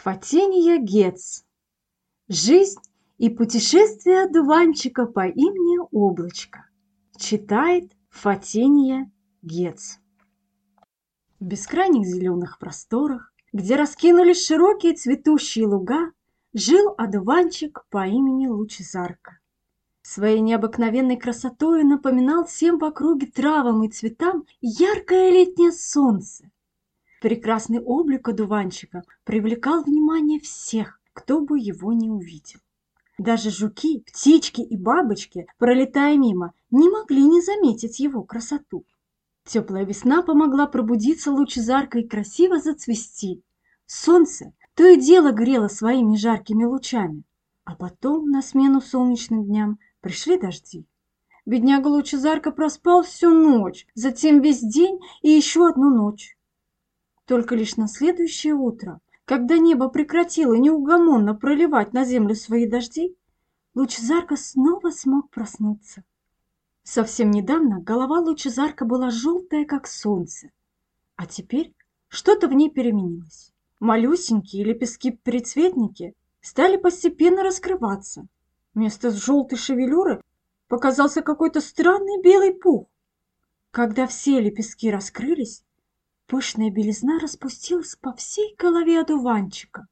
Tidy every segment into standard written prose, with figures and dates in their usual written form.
Фатиния Гец. Жизнь и путешествие одуванчика по имени Облачко. Читает Фатиния Гец. В бескрайних зеленых просторах, где раскинулись широкие цветущие луга, жил одуванчик по имени Лучезарка. Своей необыкновенной красотою напоминал всем в округе травам и цветам яркое летнее солнце. Прекрасный облик одуванчика привлекал внимание всех, кто бы его не увидел. Даже жуки, птички и бабочки, пролетая мимо, не могли не заметить его красоту. Теплая весна помогла пробудиться Лучезарке и красиво зацвести. Солнце то и дело грело своими жаркими лучами, а потом на смену солнечным дням пришли дожди. Бедняга Лучезарка проспал всю ночь, затем весь день и еще одну ночь. Только лишь на следующее утро, когда небо прекратило неугомонно проливать на землю свои дожди, Лучезарка снова смог проснуться. Совсем недавно голова Лучезарка была желтая, как солнце, а теперь что-то в ней переменилось. Малюсенькие лепестки-прицветники стали постепенно раскрываться. Вместо желтой шевелюры показался какой-то странный белый пух. Когда все лепестки раскрылись, пышная белизна распустилась по всей голове одуванчика.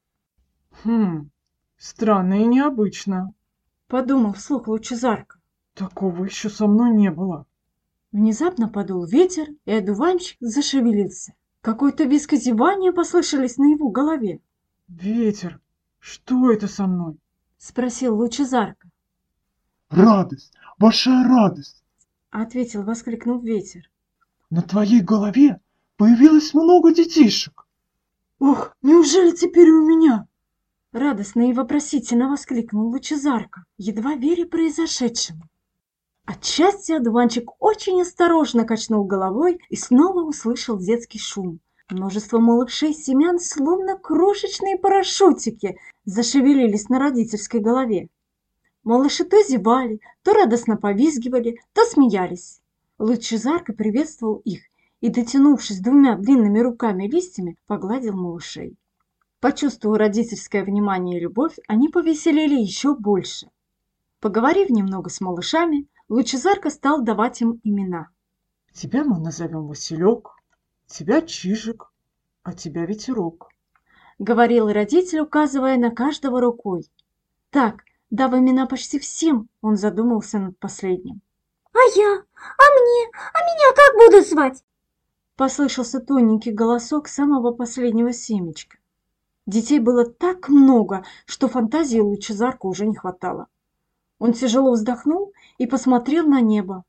Странно и необычно, Подумал вслух Лучезарка. такого еще со мной не было. Внезапно подул ветер, и одуванчик зашевелился. Какое-то визг и зевание послышались на его голове. Ветер, что это со мной? Спросил Лучезарка. Радость, большая радость, Ответил, воскликнув ветер. на твоей голове появилось много детишек. Ох, неужели теперь у меня? Радостно и вопросительно воскликнул Лучезарка, едва веря произошедшему. От счастья одуванчик очень осторожно качнул головой и снова услышал детский шум. Множество малышей семян, словно крошечные парашютики, зашевелились на родительской голове. Малыши то зевали, то радостно повизгивали, то смеялись. Лучезарка приветствовал их и, дотянувшись двумя длинными руками и листьями, погладил малышей. Почувствовав родительское внимание и любовь, они повеселели еще больше. Поговорив немного с малышами, Лучезарка стал давать им имена. Тебя мы назовем Василек, тебя Чижик, а тебя Ветерок. Говорил родитель, указывая на каждого рукой. Так, дав имена почти всем, он задумался над последним. А меня как будут звать? Послышался тоненький голосок самого последнего семечка. Детей было так много, что фантазии Лучезарку уже не хватало. Он тяжело вздохнул и посмотрел на небо.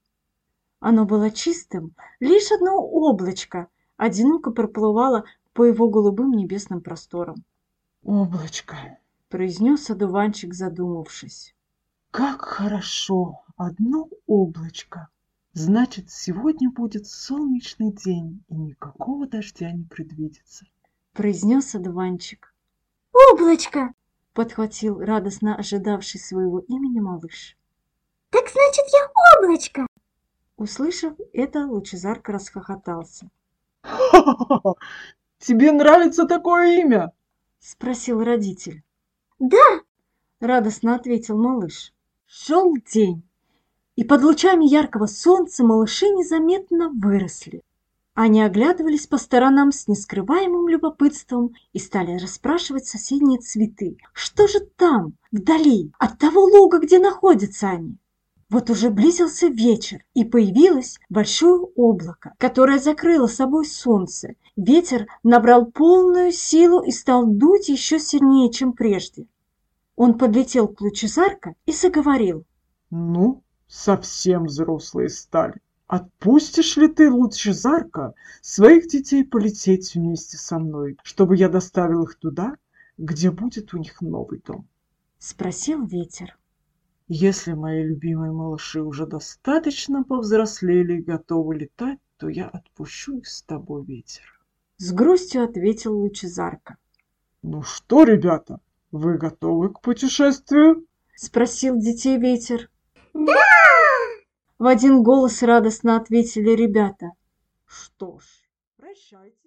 Оно было чистым, лишь одно облачко одиноко проплывало по его голубым небесным просторам. Облачко, Произнес одуванчик, задумавшись. как хорошо, одно облачко. Значит, сегодня будет солнечный день, и никакого дождя не предвидится. Произнес одуванчик. Облачко. Подхватил радостно ожидавший своего имени малыш. Так значит, я облачко. Услышав это, Лучезарка расхохотался. Ха-ха-ха! Тебе нравится такое имя? Спросил родитель. Да, Радостно ответил малыш. Шел день, и под лучами яркого солнца малыши незаметно выросли. Они оглядывались по сторонам с нескрываемым любопытством и стали расспрашивать соседние цветы. Что же там, вдали, от того луга, где находятся они? Вот уже близился вечер, и появилось большое облако, которое закрыло собой солнце. Ветер набрал полную силу и стал дуть еще сильнее, чем прежде. Он подлетел к Лучезарке и заговорил. Ну, совсем взрослые стали. Отпустишь ли ты, Лучезарка, своих детей полететь вместе со мной, чтобы я доставил их туда, где будет у них новый дом? Спросил ветер. Если мои любимые малыши уже достаточно повзрослели и готовы летать, то я отпущу их с тобой, ветер. С грустью ответил Лучезарка. Ну что, ребята, вы готовы к путешествию? Спросил детей ветер. да. В один голос радостно ответили ребята. Что ж, прощайте.